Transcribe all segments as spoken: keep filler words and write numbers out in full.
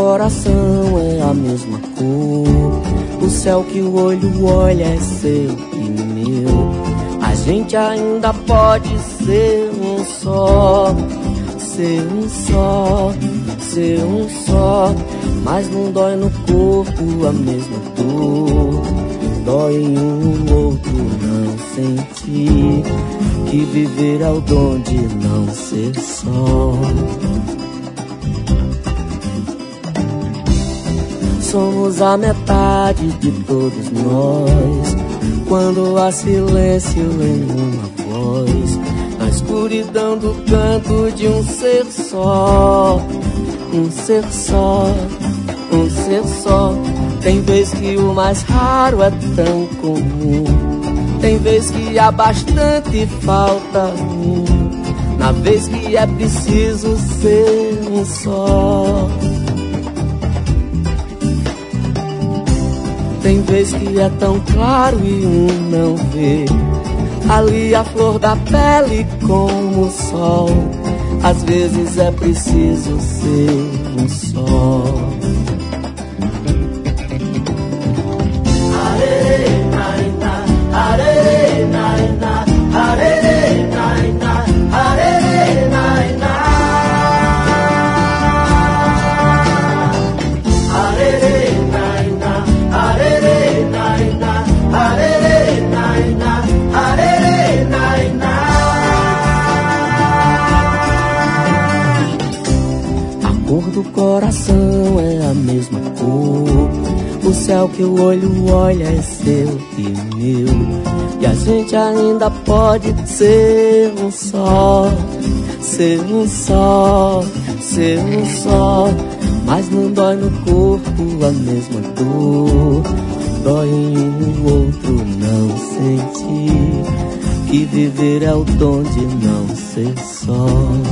coração é a mesma cor. O céu que o olho olha é seu e meu. A gente ainda pode ser um só, ser um só, ser um só. Mas não dói no corpo a mesma dor. Dói em um outro não sentir que viver é o dom de não ser só. Somos a metade de todos nós. Quando há silêncio em uma voz, na escuridão do canto de um ser só, um ser só, um ser só. Tem vez que o mais raro é tão comum, tem vez que há bastante falta um, na vez que é preciso ser um só. Tem vez que é tão claro e um não vê ali a flor da pele como o sol. Às vezes é preciso ser um só. O coração é a mesma cor. O céu que o olho olha é seu e meu. E a gente ainda pode ser um só, ser um só, ser um só. Mas não dói no corpo a mesma dor. Dói em um outro não sentir que viver é o dom de não ser só.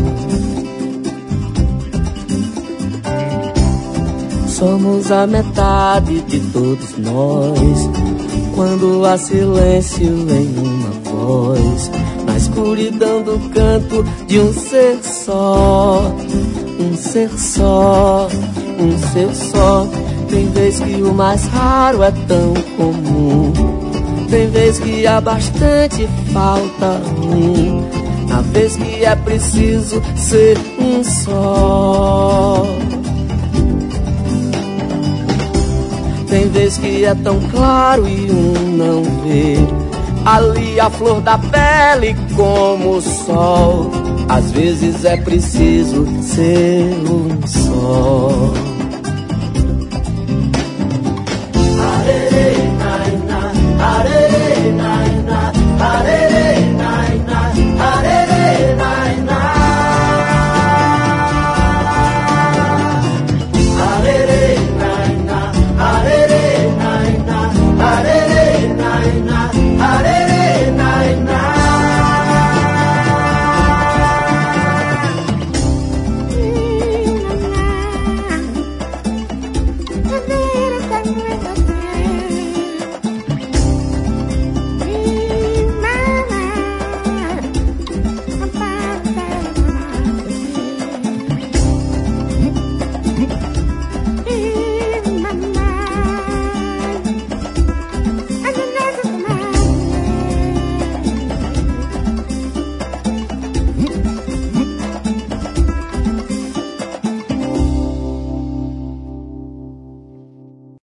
Somos a metade de todos nós. Quando há silêncio em uma voz, na escuridão do canto de um ser só, um ser só, um ser só. Tem vez que o mais raro é tão comum, tem vez que há bastante falta um, na vez que é preciso ser um só. Tem vez que é tão claro e um não vê ali a flor da pele como o sol. Às vezes é preciso ser um só. Thank you.